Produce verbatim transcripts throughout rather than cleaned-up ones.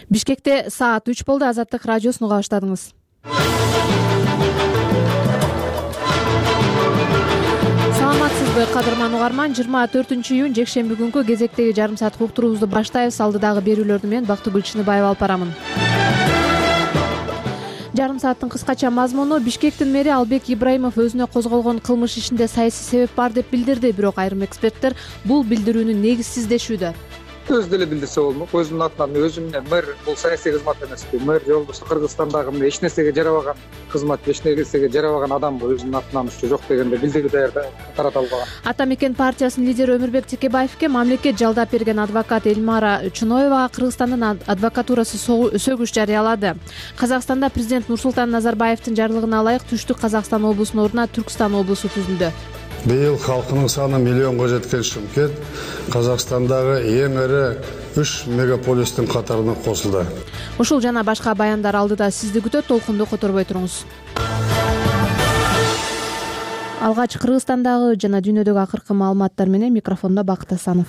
Бишкекте саат үч болду. Азаттык радиосун уга баштадыңыз. Саламатсызбы, кадырман угарман. жыйырма төртүнчү июнь жекшемби күнкү кезектеги жарым сааттык уктуруубузду баштайбыз. Алдыдагы берүүлөрдү мен Бактыгүл Чыныбаева алып барамын. Жарым сааттын кыскача мазмуну: Бишкектин мэри Албек Ибраимов өзүнө козголгон кылмыш ишинде саясий себеп бар деп билдирди. Бирок айрым эксперттер бул билдирүүнү негизсиз дешүүдө. Өзү деле билдирсе болмок. Өзүнүн атынан өзү менен мэр бул саясий кызмат эмеспи. Мэр же болбосо Кыргызстандагы эч нерсеге жарабаган кызмат, эч нерсеге жарабаган адам өзүнүн атынан ушу жок дегенде билдирүү даярда тарата албаган. Ата мекен партиясынын лидери Өмүрбек Текебаевке мамлекет жалдап берген адвокат Эльмара Чуноевага Кыргызстандын адвокатурасы сөгүш жарыялады. Казакстанда президент Нурсултан Назарбаевдин жарлыгына ылайык Түштүк Казакстан облусунун ордуна Түркстан облусу түзүлдү. Быйыл халкынын саны миллионго жеткен Шымкент Казакстандагы эң ири үч мегаполистин катарына косулду. Ушул жана башка баяндар алдыда сизди күтөт. Толкунду которбой туруңуз. Алгач Кыргызстандагы жана дүйнөдөгү акыркы маалыматтар менен микрофондо Бакыт Асанов.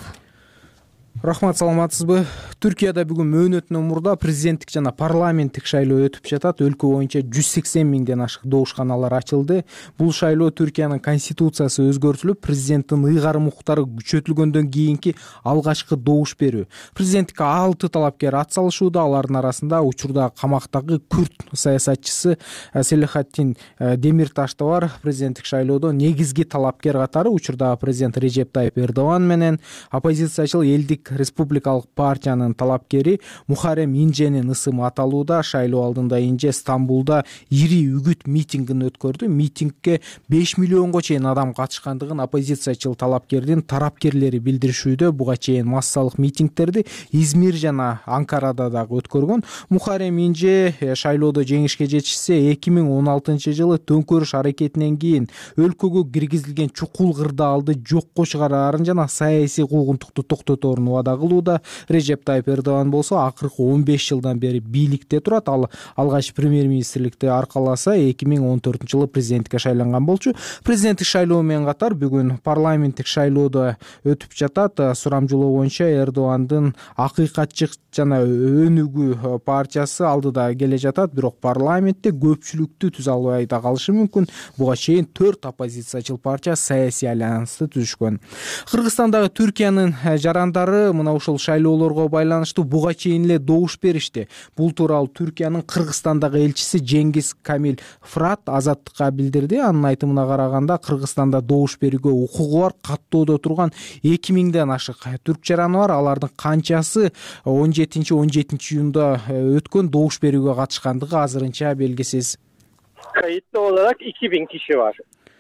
Рахмат, саламатсызбы. Түркияда бүгүн мөөнөтүнөн мурда президенттик жана парламенттик шайлоо өтүп жатат. Өлкө боюнча жүз сексен миңден ашык добушканалар ачылды. Бул шайлоо Түркиянын конституциясы өзгөртүлүп, президенттин ыйгарым укуктары күчөтүлгөндөн кийинки алгачкы добуш берүү. Президенттикке алты талапкер ат салышууда. Алардын арасында учурда камактагы күрд саясатчысы Селихаттин Демирташ да бар. Президенттик шайлоодо негизги талапкер катары учурда президент Режеп Тайып Эрдоган менен оппозициячыл Элдик республикалык партиянын талапкери Мухарем Инженин ысымы аталууда. Шайлоо алдында Инже Стамбулда ири үгүт митингин өткөрдү. Митингге беш миллионго чейин адам катышкандыгын оппозициячыл талапкердин тарапкерлери билдиришүүдө. Буга чейин массалык митингтерди Измир жана Анкарада дагы өткөргөн. Мухарем Инже шайлоодо жеңишке жетишсе, эки миң он алтынчы жылы төңкөрүш аракетинен кийин өлкөгө киргизилген чукул кырдаалды жокко чыгарарын жана саясий куугунтукту токтоторун убада кылууда. Режеп Тайып Эрдоган болсо акыркы он беш жылдан бери бийликте турат. Ал алгач премьер-министрликти аркаласа эки миң он төртүнчү жылы президенттикке шайланган болчу. Президенттик шайлоо менен катар бүгүн парламенттик шайлоодо өтүп жатат. Сурамжылоо боюнча Эрдогандын Акыйкатчык жана Өнүгүү партиясы алдыда келе жатат, бирок парламентте көпчүлүктү түзө албай да калышы мүмкүн. Буга чейин төрт оппозициячыл партия саясий альянсты түзүшкөн. Кыргызстандагы Түркиянын жарандары мына ушул шайлоолорго байланыштуу буга чейин эле добуш беришти. Бул тууралуу Түркиянын Кыргызстандагы элчиси Жеңгиз Камил Фрат Азаттыкка билдирди. Анын айтымына караганда, Кыргызстанда добуш берүүгө укугу бар каттоодо турган эки миңден ашык түрк жараны бар. Алардын канчасы он жетинчи он жетинчи июнда өткөн добуш берүүгө катышкандыгы азырынча белгисиз. Кайыттуу olarak эки миң киши бар.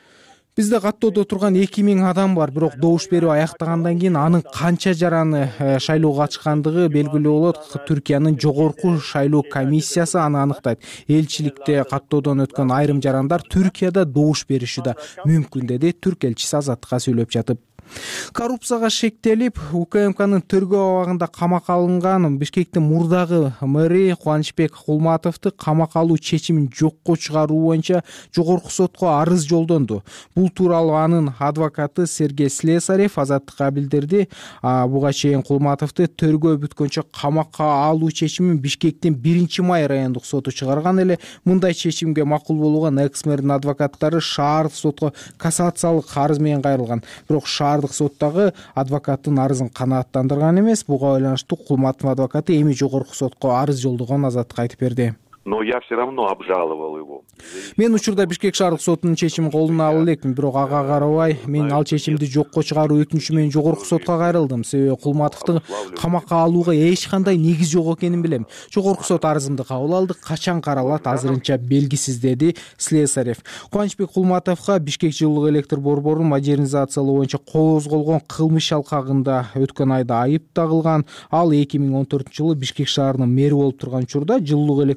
Бизде каттоодо турган эки миң адам бар, бирок добуш берүү аяктагандан кийин анын канча жараны шайлоого катышкандыгы белгилүү болот. Түркиянын жогорку шайлоо комиссиясы аны аныктайт. Элчиликте каттоодон өткөн айрым жарандар Түркияда добуш бериши да мүмкүн, деди түрк элчиси Азаттыкка сүйлөп жатып. Коррупцияга шектелип, УКМКнын тергөө абагында камакка алынган Бишкектин мурдагы мэри Кубанычбек Кулматовду камакка алуу чечимин жокко чыгаруу боюнча жогорку сотко арыз жолдонду. Бул тууралуу анын адвокаты Сергей Слесарев Азаттыкка билдирди. Буга чейин Кулматовду тергөө бүткөнчө камакка алуу чечимин Бишкектин биринчи май райондук соту чыгарган эле. Мындай чечимге макул болгон экс-мэрдин адвокаттары шаардык сотко кассациялык арыз менен кайрылган. Бирок шаар соттагы адвокаттын арызын канааттандырган эмес. Буга байланыштуу Кулматов адвокаты эми жогорку сотко арыз жолдогонун Азаттыкка айтып берди. Но я все равно обжаловал его. Мен учурда Бишкек шаардык сотунун чечимин колуна ала элекмин, бирок ага карабай мен ал чечимди жокко чыгаруу өтүнүчү менен жогорку сотко кайрылдым. Себеби Кулматовду камакка алууга эч кандай негиз жок экенин билем. Жогорку сот арызымды кабыл алды, качан каралат азырынча белгисиз, деди Слесарев. Кубанычбек Кулматовго Бишкек жылуулук электр борборун модернизациялоо боюнча козголгон кылмыш алкагында өткөн айда айып тагылган. Ал эки миң он төртүнчү жылы Бишкек шаарынын мэри болуп турган учурда жылуулук электр борбору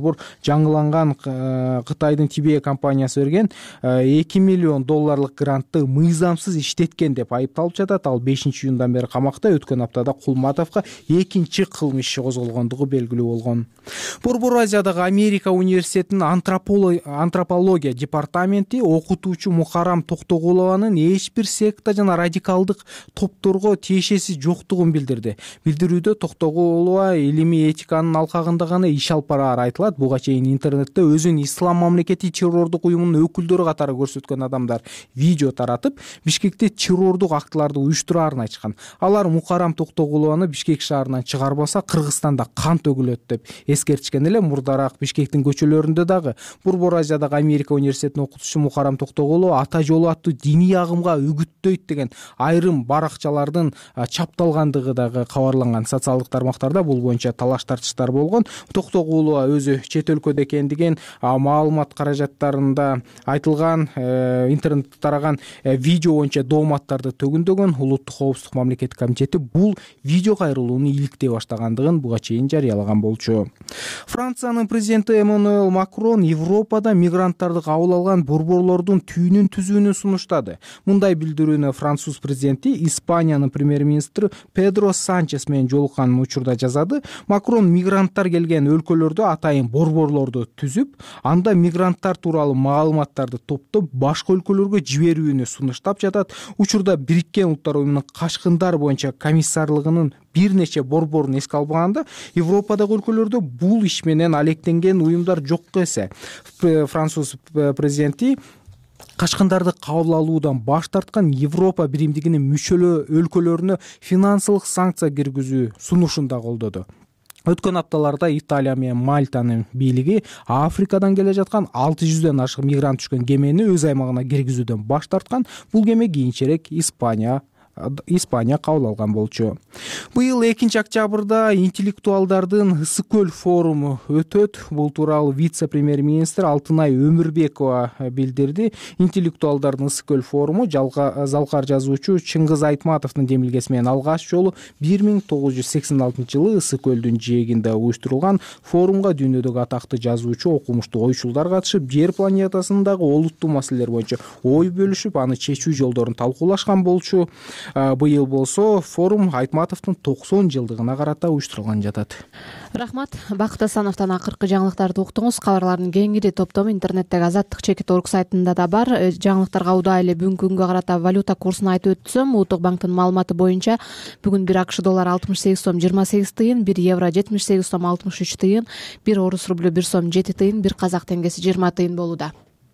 борбор жаңыланган Кытайдын Тибе компаниясы берген эки миллион долларлык грантты мыйзамсыз иштеткен деп айыпталып жатат. Ал бешинчи июндан бери камакта. Өткөн аптада Кулматовго экинчи кылмыш иши козголгондугу белгилүү болгон. Борбор Азиядагы Америка университетинин антропология департаменти окутуучу Мухарам Токтогулованын эч бир секта жана радикалдык топторго тиешеси жоктугун билдирди. Билдирүүдө Токтогулова илимий этиканын алкагында гана иш алып бараары айтылат. Буга чейин интернетте өзүн ислам мамлекети террордук уюмунун өкүлдөрү катары көрсөткөн адамдар видео таратып, Бишкекте террордук актыларды уюштураарын айтышкан. Алар Мухарам Токтогулованы Бишкек шаарынан чыгарбаса Кыргызстанда кан төгүлөт деп эскертишкен эле. Мурдараак Бишкектин көчөлөрүндө дагы Борбор Азиядагы Америка университетинин окутуучусу Мухарам Токтогулова ата жолу аттуу диний агымга үгүттөйт деген айрым баракчалардын чапталгандыгы дагы кабарланган. Социалдык тармактарда бул боюнча талаш тартыштар болгон. Токтогулова өзү чет өлкөдө экендиген маалымат каражаттарында айтылган интернетте тараган видео боюнча дооматтарды төгүндөгөн. Улуттук коопсуздук мамлекеттик комитети бул видео кайрылууну иликтей баштагандыгын буга чейин жарыялаган болчу. Франциянын президенти Эммануэль Макрон Европада мигранттарды кабыл алган борборлордун түйүнүн түзүүнү сунуштады. Мындай билдирүүнү француз президенти Испаниянын премьер-министри Педро Санчес менен жолуккан учурда жазады. Макрон мигранттар келген өлкөлөрдө атайын борборлорду түзүп, анда мигранттар тууралуу маалыматтарды топтоп башка өлкөлөргө жиберүүнү сунуштап жатат. Учурда Бириккен Улуттар уюмунун качкындар боюнча комиссарлыгынын бир нече борборун эске албаганда, Европадагы өлкөлөрдө бул иш менен алектенген уюмдар жокко эсе. Француз президенти качкындарды кабыл алуудан баш тарткан Европа биримдигинин мүчөлүү өлкөлөрүнө финансылык санкция киргизүү сунушун да колдоду. Өткөн апталарда Италия менен Мальтанын бийлиги Африкадан келе жаткан алты жүздөн ашык мигрант түшкөн кемени өз аймагына киргизүүдөн баш тарткан. Бул кеме кийинчерээк Испания Испания кабыл алган болчу. Быйыл экинчи октябрда интеллектуалдардын Ысык-Көл форуму өтөт. Бул тууралуу вице-премьер-министр Алтынай Өмүрбекова билдирди. Интеллектуалдардын Ысык-Көл форуму залкар жазуучу Чыңгыз Айтматовдун демилгеси менен алгач жолу бир миң тогуз жүз сексен алтынчы жылы Ысык-Көлдүн жээгинде уюштурулган. Форумга дүйнөдөгү атактуу жазуучу, окумуштуу ойчулдар катышып, жер планетасындагы олуттуу маселелер боюнча ой бөлүшүп, аны чечүү жолдорун талкуулашкан болчу. Быйыл болсо форум Айтматовдун токсон жылдыгына карата уюштурулган жатат. Рахмат. Бакыт Асановдон акыркы жаңылыктарды уктуңуз. Кабарлардын кеңири топтому интернеттеги азаттык чекит орг сайтында да бар. Жаңылыктарга удаа эле бүгүнкү күнгө карата валюта курсун айтып өтсөм, Улуттук банктын маалыматы боюнча бүгүн бир АКШ доллары алтымыш сегиз сом жыйырма сегиз тыйын, бир евро жетимиш сегиз сом алтымыш үч тыйын, бир орус рублю бир сом жети тыйын, бир казак теңгеси жыйырма тыйын болууда.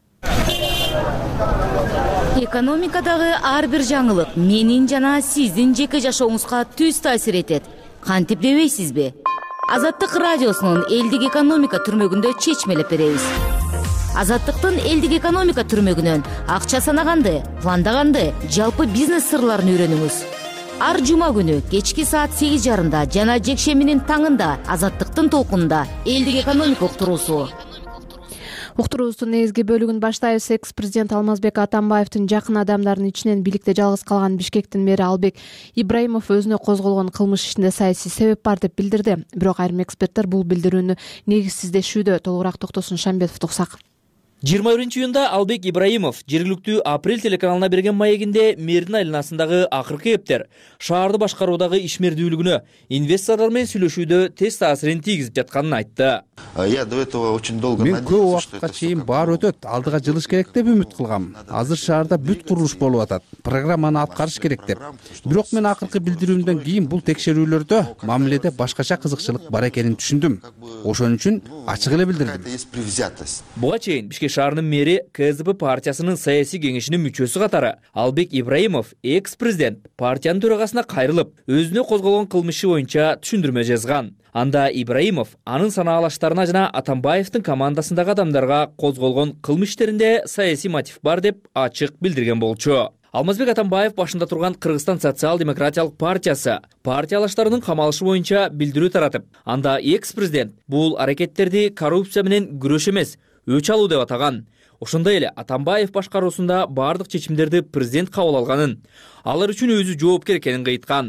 Экономикадагы ар бир жаңылык менин жана сиздин жеке жашооңузга түз таасир этет. Кантип дебейсизби? Азаттык радиосунун элдик экономика түрмөгүндө чечмелеп беребиз. Азаттыктын элдик экономика түрмөгүнөн акча санаганды, пландаганды, жалпы бизнес сырларын үйрөнүңүз. Ар жума күнү кечки саат сегиз жарымда жана жекшембинин таңында Азаттыктын толкунунда элдик экономика уктуруусу. Уктуруубуздун негизги бөлүгүн баштайбыз. Экс-президент Алмазбек Атамбаевдин жакын адамдарынын ичинен бийликте жалгыз калган Бишкектин мэри Албек Ибраимов өзүнө козголгон кылмыш ишинде саясий себеп бар деп билдирди. Бирок айрым эксперттер бул билдирүүнү негизсиздешүүдө. Толугураак токтосун Шамбетов туксак. жыйырма биринчи июнда Албек Ибраимов жергиликтүү Апрель телеканалына берген маегинде мэрдин айланасындагы акыркы эптер шаарды башкаруудагы ишмердүүлүгүнө, инвесторлор менен сүйлөшүүдө тез таасирин тийгизип жатканын айтты. Мен көп убакытка чейин баар өтөт, алдыга жылыш керек деп үмүт кылгам. Азыр шаарда бүт курулуш болуп атат. Программаны аткарыш керек деп. Бирок мен акыркы билдирүүмдөн кийин бул текшерүүлөрдө мамиледе башкача кызыкчылык бар экенин түшүндүм. Ошон үчүн ачык эле билдирдим. Буга чейин Бишкек шаарынын мэри КСДП партиясынын саясий кеңешинин мүчөсү катары Албек Ибраимов экс-президент партиянын төрагасына кайрылып, өзүнө козголгон кылмышы боюнча түшүндүрмө жазган. Анда Ибраимов анын санаалаштарына жана Атамбаевдин командасындагы адамдарга козголгон кылмыштеринде саясий мотив бар деп ачык билдирген болчу. Алмазбек Атамбаев башында турган Кыргызстан социал-демократиялык партиясы партиялаштарынын камалышы боюнча билдирүү таратып, анда экс-президент бул аракеттерди коррупция менен күрөш эмес, өч алуу деп атаган. Ошондой эле Атамбаев башкаруусунда бардык чечимдерди президент кабыл алганын, алар үчүн өзү жоопкер экенин кайткан.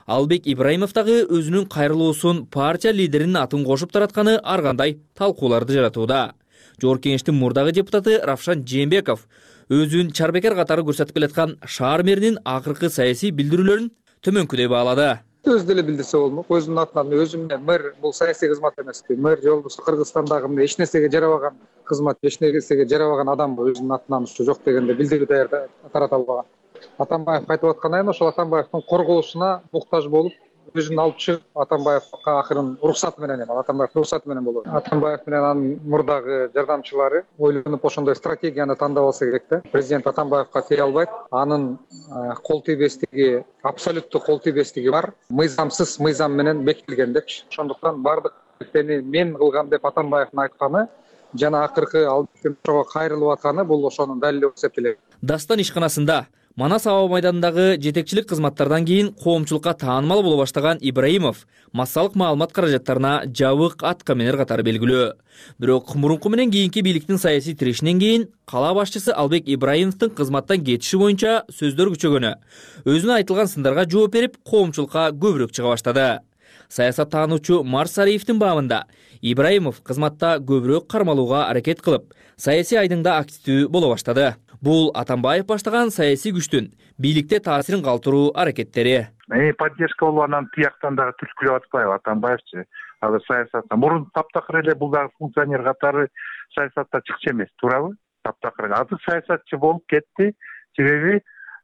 Албек Ибраимов дагы өзүнүн кайрылуусун партия лидеринин атын кошуп таратканы ар кандай талкууларды жаратууда. Жогорку кеңештин мурдагы депутаты Равшан Жээнбеков өзүн чарбекер катары көрсөтүп келаткан шаар мэринин акыркы саясий билдирүүлөрүн төмөнкүдөй баалады. Өзү деле билдирсе болмок. Өзүмдүн атынан өзүм мэр бул саясий кызмат эмеспи. Мэр же болбосо Кыргызстандагы эч нерсеге жарабаган кызмат, эч нерсеге жарабаган адам өзүнүн атынан ушу жок дегенде билдирүү даярда тарата албаган. Атамбаев кайтып аткандан кийин ошол Атамбаевдин корголушуна муктаж болуп, өзүн алып чыгып, Атамбаевга акырын уруксаты менен эми Атамбаев уруксаты менен болот. Атамбаев менен анын мурдагы жардамчылары ойлонуп ошондой стратегияны тандап алса керек да. Президент Атамбаевга тие албайт. Анын кол тийбестиги, абсолюттук кол тийбестиги бар. Мыйзамсыз мыйзам менен бекитилген депчи. Ошондуктан бардык нерсени мен кылгам деп Атамбаевдин айтканы жана акыркы Албектин ошого кайрылып атканы бул ошонун далили болуп эсептелет. Дастан ишканасында Манас аба майданындагы жетекчилик кызматтардан кийин коомчулукка таанымал боло баштаган Ибраимов массалык маалымат каражаттарына жабык аткаминер катары белгилүү. Бирок мурунку менен кийинки бийликтин саясий тирешинен кийин кала башчысы Албек Ибраимовдун кызматтан кетиши боюнча сөздөр күчөгөнү, өзүнө айтылган сындарга жооп берип, коомчулукка көбүрөөк чыга баштады. Саясат таануучу Марс Сариевдин бабында Ибраимов кызматта көбүрөөк кармалууга аракет кылып, саясий айдыңда активдүү боло баштады. Бул Атамбаев баштаган саясий күчтүн бийликте таасирин калтыруу аракеттери. Эми поддержка болуп анан тияктан дагы түрткүлөп атпайбы Атамбаевчы? Азыр саясатта мурун таптакыр эле бул дагы функционер катары саясатта чыкчу эмес, туурабы? Таптакыр. Азыр саясатчы болуп кетти. Себеби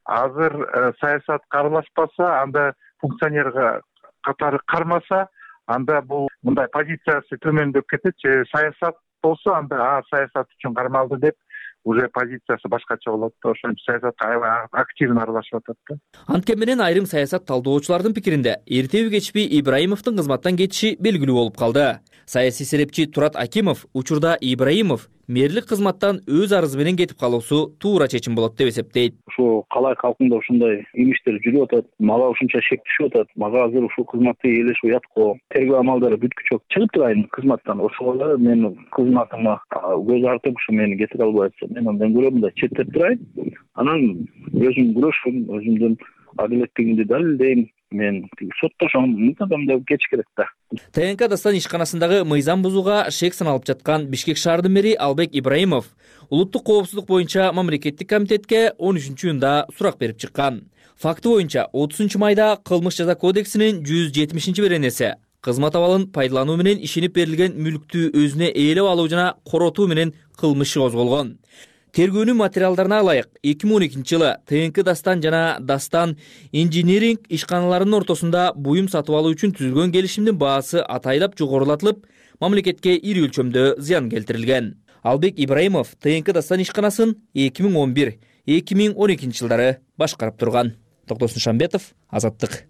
азыр саясат каралашпаса, анда функционер катары кармаса, анда бул мындай позициясы төмөндөп кетет. Саясат болсо анда а саясат үчүн кармалды деп уже позициясы башкача болот да, ошентип саясатка активно аралашып атат да. Анткени менен айрым саясат талдоочулардын пикиринде эртеби кечпи Ибраимовдун кызматтан кетиши белгилүү болуп калды. Саясий серепчи Турат Акимов учурда Ибраимов мэрлик кызматтан өз арызы менен кетип калуусу туура чечим болот деп эсептейт. Ошо калай калкында ушундай имиштер жүрүп атат, мага ушунча шек түшүп атат, мага азыр ушул кызматты ээлешип уятко, тергөө амалдары бүткүчө чыгып турайын кызматтан. Ошого эле мен кызматыма көз артып ушу мени кетире албайт. Мен андан көрө мындай четтеп турайын, анан өзүм күрөшүм, өзүмдүн адилеттигимди далилдейм. Мен соттошом, мынтадам деп кетиш керек да. ТНК Дастан ишканасындагы мыйзам бузууга шек саналып жаткан Бишкек шаарынын мэри Албек Ибраимов улуттук коопсуздук боюнча мамлекеттик комитетке он үчүнчү июнда сурак берип чыккан. Факты боюнча отузунчу майда Кылмыш жаза кодексинин жүз жетимишинчи беренеси кызмат абалын пайдалануу менен ишенип берилген мүлктү өзүнө ээлеп алуу жана коротуу менен кылмышы козголгон. Тергөөнүн материалдарына ылайык эки миң он экинчи жылы ТНК Дастан жана Дастан инжиниринг ишканаларынын ортосунда буюм сатып алуу үчүн түзүлгөн келишимдин баасы атайлап жогорулатылып, мамлекетке ири өлчөмдө зыян келтирилген. Албек Ибраимов ТНК Дастан ишканасын эки миң он бир эки миң он экинчи жылдары башкарып турган. Токтосун Шамбетов, Азаттык.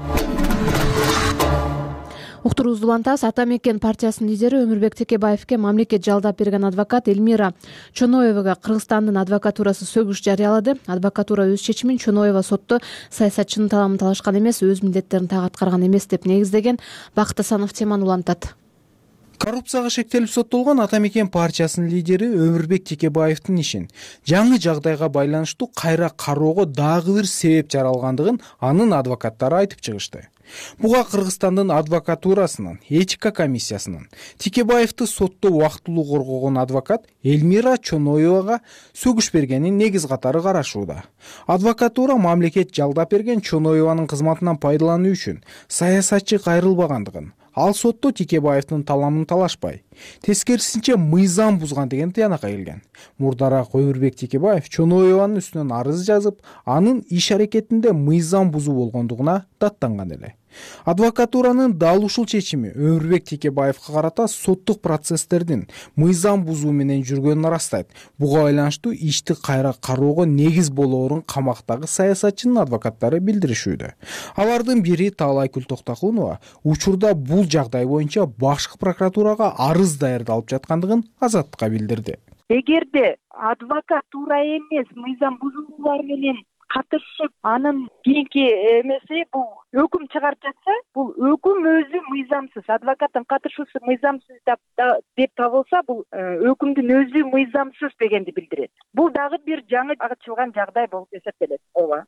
Уктуруубузду улантабыз. Ата мекен партиясынын лидери Өмүрбек Текебаевке мамлекет жалдап берген адвокат Эльмира Чоноевага Кыргызстандын адвокатурасы сөгүш жарыялады. Адвокатура өз чечимин Чоноева сотто саясатчынын таламын талашкан эмес, өз милдеттерин так аткарган эмес деп негиздеген. Бакыт Асанов теманы улантат. Коррупцияга шектелип соттолгон Ата мекен партиясынын лидери Өмүрбек Текебаевдин ишин жаңы жагдайга байланыштуу кайра кароого дагы бир себеп жаралгандыгын анын адвокаттары айтып чыгышты. Буга Кыргызстандын адвокатурасынын этика комиссиясынын Текебаевди сотто убактылуу коргогон адвокат Эльмира Чоноевага сөгүш бергенин негиз катары карашууда. Адвокатура мамлекет жалдап берген Чоноеванын кызматынан пайдалануу үчүн саясатчы кайрылбагандыгын, ал сотто Текебаевдин таламын талашпай, тескерисинче мыйзам бузган деген тыянакка келген. Мурдараак Өмүрбек Текебаев Чоноеванын үстүнөн арыз жазып, анын иш аракетинде мыйзам бузуу болгондугуна даттанган эле. Адвокатуранын дал ушул чечими Өмүрбек Текебаевга карата соттук процесстердин мыйзам бузуу менен жүргөнүн ырастайт. Буга байланыштуу ишти кайра кароого негиз болоорун камактагы саясатчынын адвокаттары билдиришүүдө. Алардын бири Таалай Күлтоктакунова учурда бул жагдай боюнча башкы прокуратурага арыз даярдалып жаткандыгын Азаттыкка билдирди. Эгерде адвокатура эмес мыйзам бузуулар менен катышып, анын кийинки эмеси бул өкүм чыгарып жатса, бул өкүм өзү мыйзамсыз, адвокаттын катышуусу мыйзамсыз деп табылса, бул өкүмдүн өзү мыйзамсыз дегенди билдирет. Бул дагы бир жаңы ачылган жагдай болуп эсептелет. Ооба.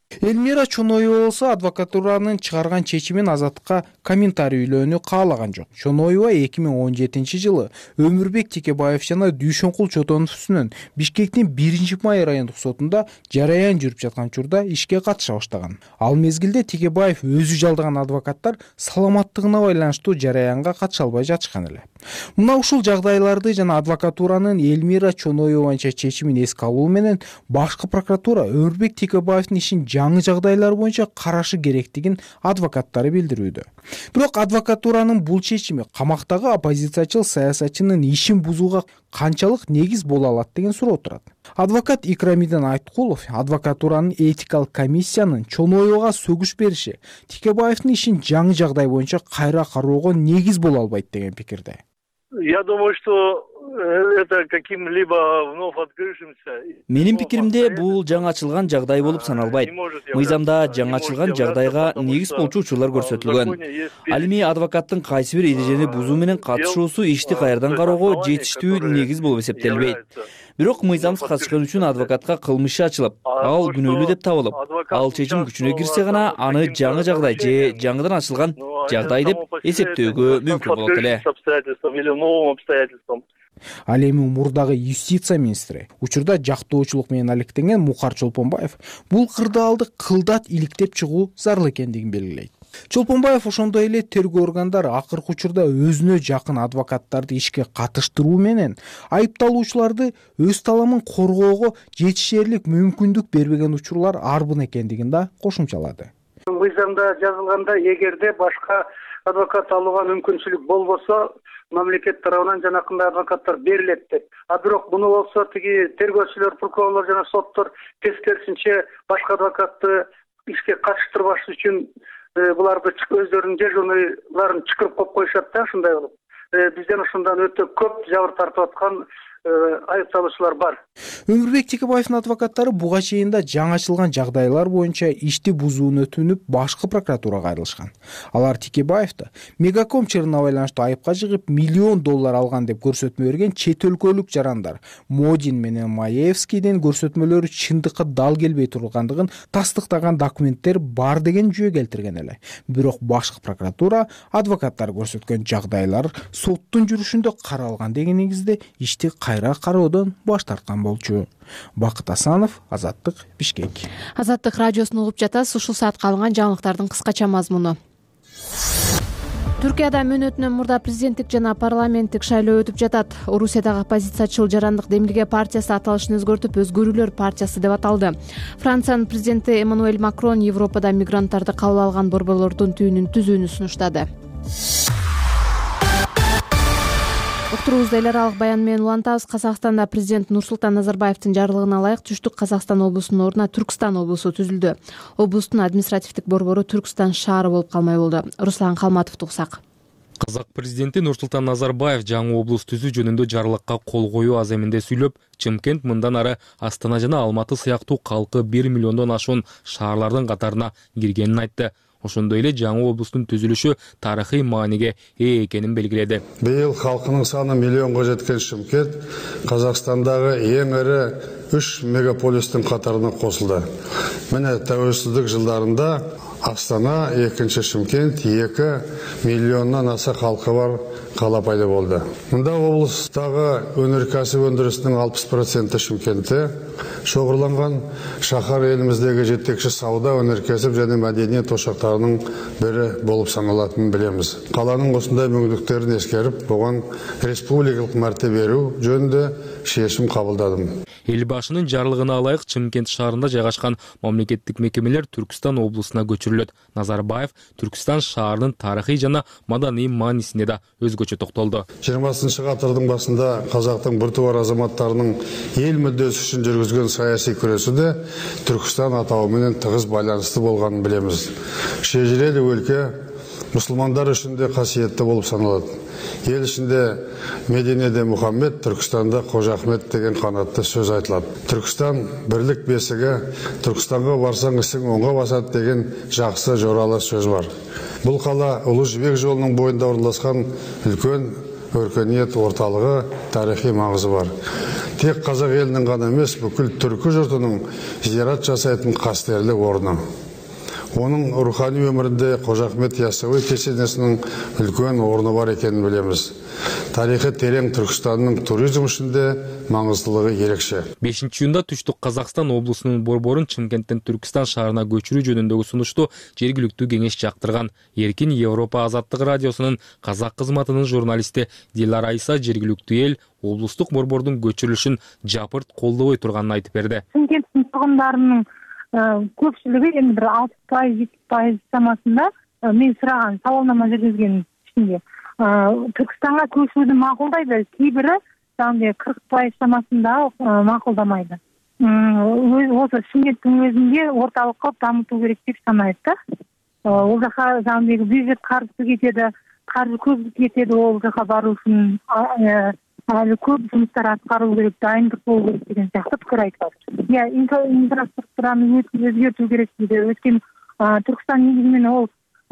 Элмира Чоноева болсо адвокатуранын чыгарган чечимин Азаттыкка комментарий үйлөөнү каалаган жок. Чоноева эки миң он жетинчи жылы Өмүрбек Текебаев жана Дүйшөнкул Чотонов үстүнөн Бишкектин биринчи май райондук сотунда жараян жүрүп жаткан учурда ишке катыша баштаган. Ал мезгилде Текебаев өзү жалдаган адвокаттар саламаттыгына байланыштуу жараянга катыша албай жатышкан эле. Мына ушул жагдайларды жана адвокатуранын Элмира Чоноеванча чечимин эске алуу менен башкы прокуратура Өмүрбек Текебаевдин ишин жаңы жагдайлар боюнча карашы керектигин адвокаттары билдирүүдө. Бирок адвокатуранын бул чечими камактагы оппозициячыл саясатчынын ишин бузууга канчалык негиз боло алат деген суроо турат. Адвокат Икрамиден Айткулов адвокатуранын этикалык комиссиянын Чоноевага сөгүш бериши Текебаевдин ишин жаңы жагдай боюнча кайра кароого негиз боло албайт деген пикирде. Я думаю, что это каким-либо вновь открывшимся. Менин пикиримде бул жаңы ачылган жагдай болуп саналбайт. Мыйзамда жаңы ачылган жагдайга негиз болчу учурлар көрсөтүлгөн. Ал эми адвокаттын кайсы бир эрежени бузуу менен катышуусу ишти кайрадан кароого жетиштүү негиз болуп эсептелбейт. Бирок мыйзамсыз катышкан үчүн адвокатка кылмыш ачылып, ал күнөөлүү деп табылып, ал чечим күчүнө кирсе гана аны жаңы жагдай же жаңыдан ачылган жагдай деп эсептөөгө мүмкүн болот эле. Ал эми мурдагы юстиция министри, учурда жактоочулук менен алектенген Мукар Чолпонбаев бул кырдаалды кылдат иликтеп чыгуу зарыл экендигин белгилейт. Чолпонбаев ошондой эле тергөө органдары акыркы учурда өзүнө жакын адвокаттарды ишке катыштыруу менен айыпталуучуларды өз таламын коргоого жетишерлик мүмкүндүк бербеген учурлар арбын экендигин да кошумчалады. Мыйзамда жазылганда эгерде башка адвокат алууга мүмкүнчүлүк болбосо мамлекет тарабынан жанакындай адвокаттар берилет деп. А бирок муну болсо тиги тергөөчүлөр, прокурорлор жана соттор тескерисинче башка адвокатты ишке катыштырбаш үчүн буларды өздөрүнүн жежурларын чакырып коюп коюшат да, ушундай болуп. Бизден ушундан өтө көп жабыр тартып аткан айыпталуучулар бар. Өмүрбек Текебаевдин адвокаттары буга чейин да жаңы ачылган жагдайлар боюнча ишти бузууну өтүнүп башкы прокуратурага кайрылышкан. Алар Текебаевди Мегаком чырына байланыштуу айыпка жыгып миллион доллар алган деп көрсөтмө берген чет өлкөлүк жарандар Модин менен Маевскийдин көрсөтмөлөрү чындыкка дал келбей тургандыгын тастыктаган документтер бар деген жүйө келтирген эле. Бирок башкы прокуратура адвокаттар көрсөткөн жагдайлар соттун жүрүшүндө каралган деген негизде ишти кайра кароодон баш тарткан болчу. Бакыт Асанов, Азаттык, Бишкек. Азаттык радиосун угуп жатасыз. Ушул саатка алынган жаңылыктардын кыскача мазмуну. Түркияда мөөнөтүнөн мурда президенттик жана парламенттик шайлоо өтүп жатат. Орусиядагы оппозициячыл Жарандык Демилге партиясы аталышын өзгөртүп Өзгөрүүлөр партиясы деп аталды. Франциянын президенти Эммануэль Макрон Европада мигранттарды кабыл алган борборлордун түйүнүн түзүүнү сунуштады. Уктуруубузду эл аралык баян менен улантабыз. Казакстанда президент Нурсултан Назарбаевдин жарлыгына ылайык Түштүк Казакстан облусунун ордуна Түркстан облусу түзүлдү. Облустун административдик борбору Түркстан шаары болуп калмай болду. Руслан Калматов туксак. Казак президенти Нурсултан Назарбаев жаңы облус түзүү жөнүндө жарлыкка кол коюу аземинде сүйлөп, Чымкент мындан ары Астана жана Алматы сыяктуу калкы бир миллиондон ашуун шаарлардын катарына киргенин айтты. Ошондой эле жаңы облустун түзүлүшү тарыхый мааниге ээ экенин белгиледи. Быйыл халкынын саны миллионго жеткен Чымкент Казакстандагы эң ири үч мегаполистин катарына косулду. Міне тәуелсіздік жылдарында Астана, экинчи Чымкент, эки миллионнан аса халкы бар кала пайда болды. Мында облыстагы өнөркәсип өндүрүсүнүн алпыс проценти Чымкентте шоғырланган. Шахар элимиздеги жетекчи сауда, өнөркәсип жана мәдениет ошактарынын бири болуп саналатынын билебиз. Каланын осундай мүмкүндүктөрүн эскерип, буга республикалык мәртебе берүү жөнүндө чечим кабылдадым. Элбашынын жарлыгына ылайык Чымкент шаарында жайгашкан мамлекеттик мекемелер Түркстан облусуна көчүрүлөт. Назарбаев Түркстан шаарынын тарыхый жана маданий маанисине да өзгөчө токтолду. жыйырмасынчы гасырдын башында казактын бир тубар азаматтарынын эл мүддөсү үчүн жүргүзгөн саясий күрөшүдө Түркстан атауы менен тыгыз байланыштуу болгонун билебиз. Шежирелик өлкө мусулмандар үчүн да касиеттүү болуп саналат. Ел ішінде Мединеде Мухаммед, Түркістанда Қожа Ахмет деген қанатты сөз айтылады. Түркістан бірлік бесігі, Түркістанға барсаң ісің оңға басады деген жақсы жоралы сөз бар. Бұл қала Ұлы Жібек жолының бойында орналасқан үлкен өркениет орталығы, тарихи маңызы бар. Тек қазақ елінің ғана емес, бүкіл түркі жұртының зиярат жасайтын қастерлі орны. Оның рухани өмірінде Қожа Ахмет Яссауи кесенесінің үлкен орны бар екенін білеміз. Тарихы терең Түркістанның туризм ішінде маңыздылығы ерекше. бешинчи июнда Түштүк Қазақстан облысының борборун Чымкенттен Түркістан шаарына көчүрүү жөнүндөгү сунушту жергиликтүү кеңеш жактырган. Эркин Европа азаттык радиосунун казак кызматынын журналисти Дилара Айса жергиликтүү эл облустук борбордун көчүрүлүшүн жапырт колдобой турганын айтып берди. Чымкенттин тургундарынын көпчүлүгү эми бир алты пайыз жети пайыз чамасында мен сураган сабалнама жүргүзгөн ичинде Түркістанға көшүүнү макулдайды, кейбири жаңы кырк пайыз чамасында макулдамайды. Осы Чымкенттин өзүндө орталык кылып дамытуу керек деп санайт да. Ол жака жаңы бюджет каржысы кетеди, каржы көп кетеди, ол жака баруу үчүн әлі көп жұмыстар атқарылу керек, дайындық болу керек деген сияқты пікір айтылады. Иә, инфраструктураны өзгерту керек дейді. Өткен Түркістан негізінен ол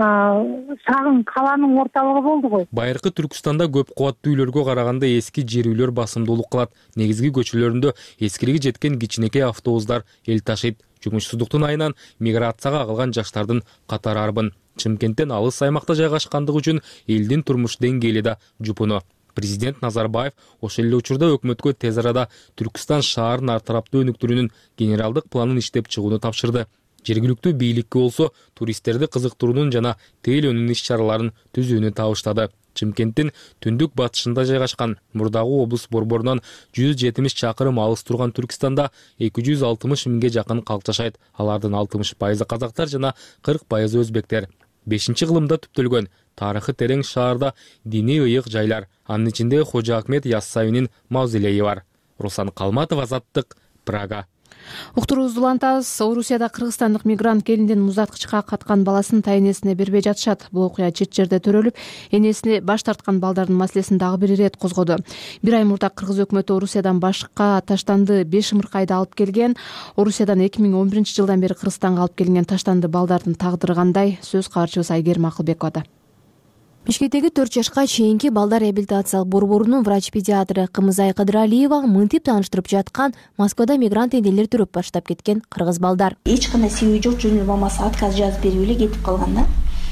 шағын қаланың орталығы болды ғой. Байыркы Түркістанда көп кубаттуу үйлөргө караганда эски жер үйлөр басымдуулук кылат. Негизги көчөлөрүндө эскилиги жеткен кичинекей автобустар эл ташыйт. Жумушсуздуктун айынан миграцияга агылган жаштардын катары арбын. Чымкенттен алыс аймакта жайгашкандыгы үчүн элдин турмуш деңгээли да жупуну. Президент Назарбаев ошол эле учурда өкмөткө тез арада Түркістан шаарын ар тараптуу өнүктүрүүнүн генералдык планын иштеп чыгууну тапшырды. Жергиликтүү бийликке болсо туристтерди кызыктыруунун жана тегил өнүн иш-чараларын түзүүнү табыштады. Чымкенттин түндүк батышында жайгашкан мурдагы облус борборунан жүз жетимиш чакырым алыс турган Түркістанда эки жүз алтымыш миңге жакын калк жашайт. Алардын алтымыш пайызы казактар жана кырк пайызы өзбектер. бешинчи кылымда түптөлгөн тарыхы терең шаарда диний ыйык жайлар, анын ичинде Кожа Ахмет Яссауинин мавзолейи бар. Руслан Калматов, Азаттык, Прага. Уктуруубузду улантабыз. Орусияда кыргызстандык мигрант келинден муздаткычка каткан баласын тайэнесине бербей жатышат. Бул окуя чет жерде төрөлүп, энесине баш тарткан балдардын маселесин дагы бир ирет козгоду. Бир ай мурда кыргыз өкмөтү Орусиядан башка таштанды беш ымыркайды алып келген. Орусиядан эки миң он биринчи жылдан бери Кыргызстанга алып келген таштанды балдардын тагдыры кандай? Сөз кабарчыбыз Айгерим Акылбековада. Бишкектеги төрт жашка чейинки балдар реабилитациялык борборунун врач-педиатры Кымызай Кыдыралиева мынтип тааныштырып жаткан Москвада мигрант энелер төрөп баштап кеткен кыргыз балдар. Эч кандай себеби жок, жөн эле мамасы отказ жазып берип эле кетип калган да.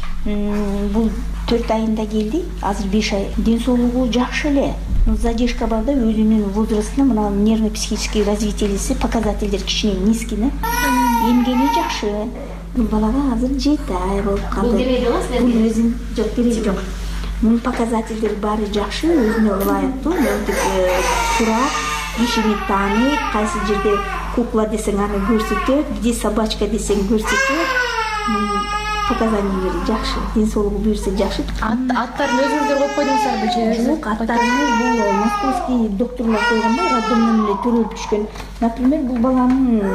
Бул төрт айында келди, азыр беш ай. Ден соолугу жакшы эле. Задержка бар да, өзүнүн возрастына мына нервно-психический развитиелиси показательдер кичине низкий да. Эмгени жакшы. Бул балага азыр жети ай болуп калды. Бул бул өзүн жок кереги жок. Мунун показательдери баары жакшы, өзүнө ылайыктуу, мынтип турат, кишини тааныйт, кайсы жерде кукла десең аны көрсөтөт, где собачка десең көрсөтөт. Показаниялери жакшы, ден соолугу буюрса жакшы. Аттарын өзүңүздөр коюп койдуңуздарбы же? Жок, аттарын бул московский докторлор койгон да, роддомдон эле төрөлүп түшкөн. Например, бул баланын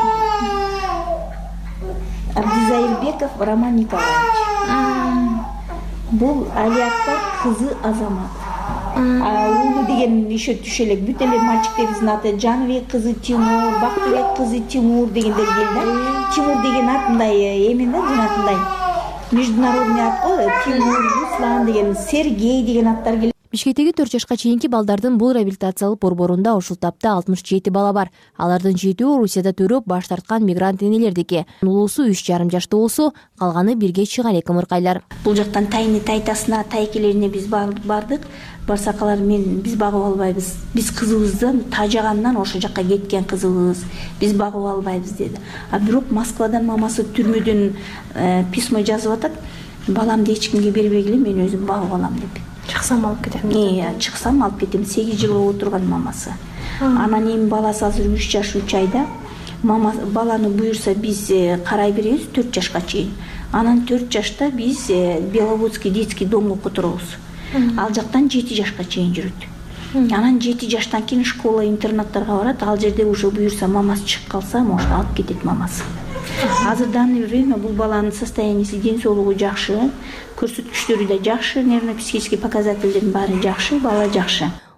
Абдизайылбеков Роман Николаевич. Бул Алиакта кызы Азамат. Уулу деген еще түшө элек бүт эле мальчиктердин аты Жаныбек кызы Тимур, Бактыбек кызы Тимур дегендер келди. Тимур деген ат мындай эмен да, жанатындай. Международный ат го, Тимур, Руслан деген, Сергей деген аттар келди. Бишкектеги төрт жашка чейинки балдардын бул реабилитациялык борборунда ушул тапта алтымыш жети бала бар. Алардын жетөө Орусияда төрөп баш тарткан мигрант энелердики. Улуусу үч жарым жашта болсо, калганы бирге чыга элек ымыркайлар. Бул жактан тайны тайтасына, тайкелерине биз бардык. Барсак алар мен биз багып албайбыз. Биз кызыбыздан тажагандан ошол жакка кеткен кызыбыз. Биз багып албайбыз деди. А бирок Москвадан мамасы түрмөдөн письмо жазып атат. Баламды эч кимге бербегиле, мен өзүм багып алам деп. Чыксам алып кетем. Э, чыксам алып кетем. сегиз жыл болуп отурган мамасы. Анан эми баласы азыр үч жаш үч айда. Мама баланы буюрса биз карай беребиз төрт жашка чейин. Анан төрт жашта биз Беловодский детский домго которобуз. Ал жактан жети жашка чейин жүрөт. Анан жети жаштан кийин школа интернаттарга барат. Ал жерде уже буюрса мамасы чыгып калса, может алып кетет мамасы. Азыр данный время бул баланын состояниясы, ден соолугу жакшы, көрсөткүчтөрү да жакшы, нервно-психический показательдердин баары жакшы, бала жакшы.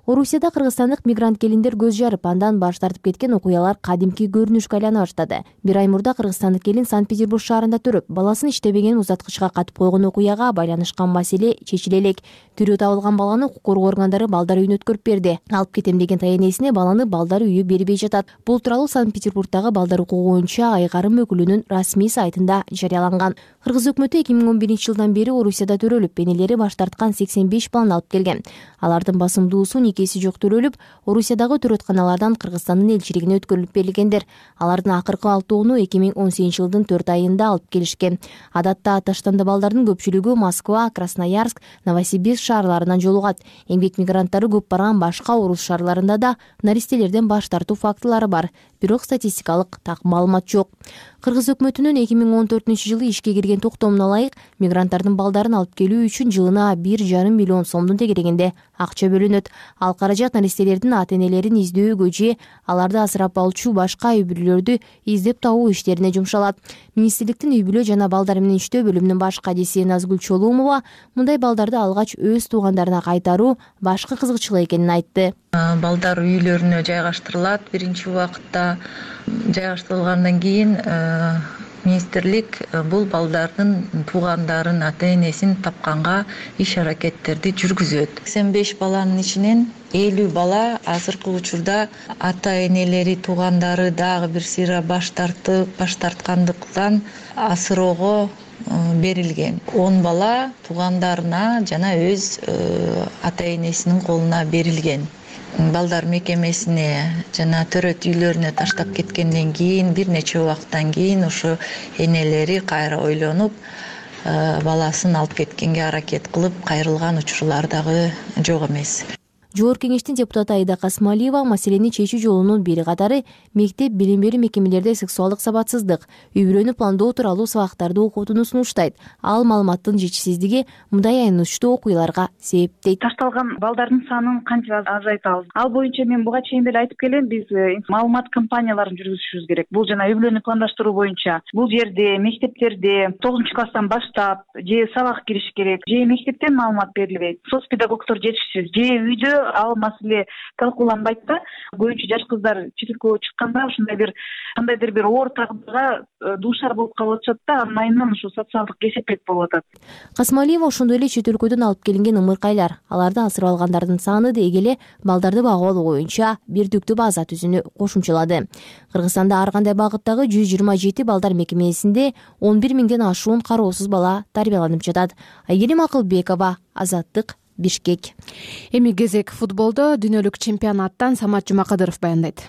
Орусияда кыргызстандык мигрант келиндер көз жарып, андан баш тартып кеткен окуялар кадимки көрүнүшкө айлана баштады. Бир ай мурда кыргызстандык келин Санкт-Петербург шаарында төрөп, баласын иштебеген узаткычка катып койгон окуяга байланышкан маселе чечиле элек. Тирүү табылган баланы укук коргоо органдары балдар үйүнө өткөрүп берди. Алып кетем деген таянесине баланы балдар үйү бербей жатат. Бул тууралуу Санкт-Петербургдагы балдар укугу боюнча айгарым өкүлүнүн расмий сайтында жарыяланган. Кыргыз өкмөтү эки миң он биринчи жылдан бери Орусияда төрөлүп, энелери баш тарткан сексен беш баланы алып келген. Алардын басымдуусу никеси жок төрөлүп, Орусиядагы төрөтканалардан Кыргызстандын элчилигине өткөрүлүп берилгендер. Алардын акыркы алтоону эки миң он сегизинчи жылдын төрт айында алып келишкен. Адатта Таштамда балдардын көпчүлүгү Москва, Красноярск, Новосибирск шаарларынан жолугат. Эмгек мигранттары көп барган башка орус шаарларында да наристелерден баш тартуу фактылары бар. Бирок статистикалык так маалымат жок. Кыргыз өкмөтүнүн эки миң он төртүнчү жылы ишке кирген токтомуна ылайык мигранттардын балдарын алып келүү үчүн жылына бир жарым миллион сомдун тегерегинде акча бөлүнөт. Ал каражат наристелердин ата-энелерин издөөгө же аларды асырап алчу башка үй бүлөлөрдү издеп табуу иштерине жумшалат. Министрликтин үй бүлө жана балдар менен иштөө бөлүмүнүн баш кадиси Назгүл Чолумова мындай балдарды алгач өз туугандарына кайтаруу башкы кызыкчылык экенин айтты. Балдар үйлөрүнө жайгаштырылат. Биринчи убакытта жайгаштырылгандан кийин министрлик бул балдардын туугандарын, ата-энесин тапканга иш аракеттерди жүргүзөт. сексен беш баланын ичинен элүү бала азыркы учурда ата-энелери, туугандары дагы бир сыйра баш тартып, баш тарткандыктан асыроого берилген. он бала туугандарына жана өз ата-энесинин колуна берилген. Балдар мекемесине жана төрөт үйлөрүнө таштап кеткенден кийин бир нече убакыттан кийин ошо энелери кайра ойлонуп баласын алып кеткенге аракет кылып кайрылган учурлар дагы жок эмес. Жогорку кеңештин депутаты Айда Касмалиева маселени чечүү жолунун бири катары мектеп, билим берүү мекемелерде сексуалдык сабатсыздык, үй бүлөнү пландоо тууралуу сабактарды окутууну сунуштайт. Ал маалыматтын жетишсиздиги мындай аянычтуу окуяларга себептейт. Ташталган балдардын санын канча азайтабыз? Ал боюнча мен буга чейин деле айтып келем, биз маалымат кампанияларын жүргүзүшүбүз керек. Бул жана үй бүлөнү пландаштыруу боюнча бул жерде мектептерде тогузунчу класстан баштап же сабак кириш керек, же мектептен маалымат берилбейт, соц педагогдор жетишсиз, же үйдө ал маселе талкууланбайт да. Көбүнчө жаш кыздар чет өлкөгө чыкканда ушундай бир кандайдыр бир оор тагдырга дуушар болуп калып атышат да, анын айынан ушу социалдык кесепет болуп атат. Касмалиева ошондой эле чет өлкөдөн алып келинген ымыркайлар, аларды асырап алгандардын саны деги эле балдарды багып алуу боюнча бирдиктүү база түзүүнү кошумчалады. Кыргызстанда ар кандай багыттагы жүз жыйырма жети балдар мекемесинде он бир миңден ашуун кароосуз бала тарбияланып жатат. Айгерим Акылбекова, Азаттык, Бишкек. Эми кезек футболдо. Дүйнөлүк чемпионаттан Самат Жумакадыров баяндайт.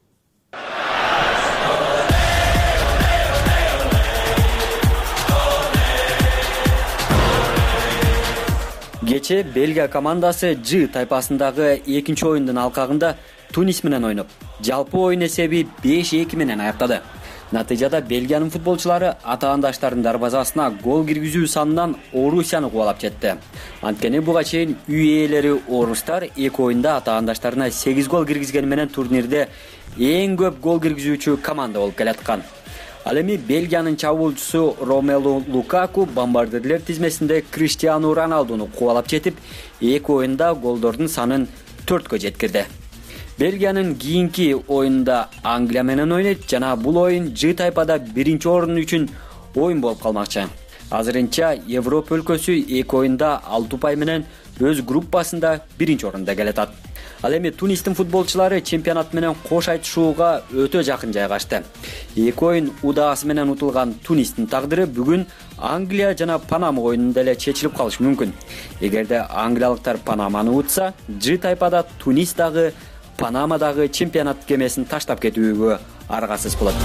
Кече Бельгия командасы Ж тайпасындагы экинчи оюндун алкагында Тунис менен ойноп, жалпы оюн эсеби беш эки менен аяктады. Натыйжада Бельгиянын футболчулары атаандаштардын дарбазасына гол киргизүү санынан Орусияны кубалап жетти. Анткени буга чейин үй ээлери орустар эки оюнда атаандаштарына сегиз гол киргизгени менен турнирде эң көп гол киргизүүчү команда болуп келаткан. Ал эми Бельгиянын чабуулчусу Ромелу Лукаку бомбардирлер тизмесинде Криштиану Роналдуну кубалап жетип, эки оюнда голдордун санын төрткө жеткирди. Бельгиянын кийинки оюнда Англия менен ойнойт жана бул оюн Ж тайпада биринчи орун үчүн оюн болуп калмакчы. Азырынча Европа өлкөсү эки оюнда алты упай менен өз группасында биринчи орунда келатат. Ал эми Тунистин футболчулары чемпионат менен кош айтышууга өтө жакын жайгашты. Эки оюн удаасы менен утулган Тунистин тагдыры бүгүн Англия жана Панама оюнунда эле чечилип калышы мүмкүн. Эгерде англиялыктар Панаманы утса, Ж тайпада Тунис дагы Панамадагы чемпионат кемесин таштап кетүүгө аргасыз болот.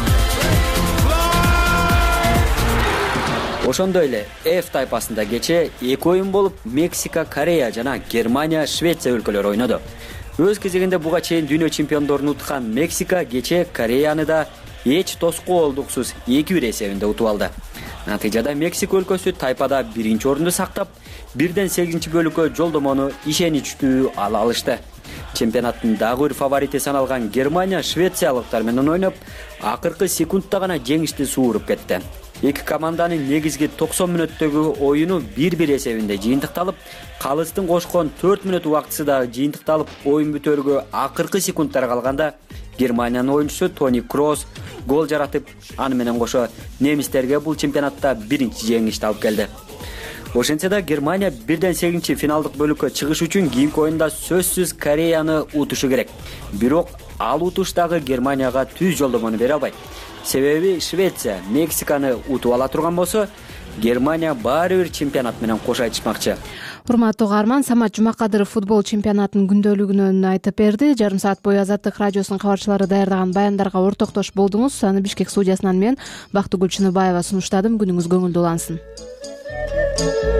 Ошондой эле F тайпасында кече эки оюн болуп Мексика, Корея жана Германия, Швеция өлкөлөрү ойноду. Өз кезегинде буга чейин дүйнө чемпиондорун уткан Мексика кече Кореяны да эч тоскоолдуксуз эки бир эсебинде утуп алды. Натыйжада Мексика өлкөсү тайпада биринчи орунду сактап, бирден сегизинчи бөлүккө жолдомону ишеничтүү ала алышты. Чемпионаттын дагы бир фаворити саналган Германия швециялыктар менен ойноп, акыркы секундта гана жеңишти сууруп кетти. эки команданын негизги токсон мүнөттөгү оюну бир бир эсебинде жыйынтыкталып, калыстын кошкон төрт мүнөт убактысы дагы жыйынтыкталып, оюн бүтөөргө акыркы секундтар калганда Германиянын оюнчусу Тони Кросс гол жаратып, аны менен кошо немистерге бул чемпионатта биринчи жеңишти алып келди. Ошентсе да Германия бирден сегизинчи финалдык бөлүккө чыгыш үчүн кийинки оюнда сөзсүз Кореяны утушу керек. Бирок ал утуш дагы Германияга түз жолдомону бере албайт. Себеби Швеция Мексиканы утуп ала турган болсо, Германия баары бир чемпионат менен кош айтышмакчы. Урматтуу угарман, Самат Жумакадыров футбол чемпионатынын күндөлүгүнөн айтып берди. Жарым саат бою Азаттык радиосунун кабарчылары даярдаган баяндарга ортоктош болдуңуз. Аны Бишкек студиясынан мен Бактыгүл Чыныбаева сунуштадым. Күнүңүз көңүлдүү улансын.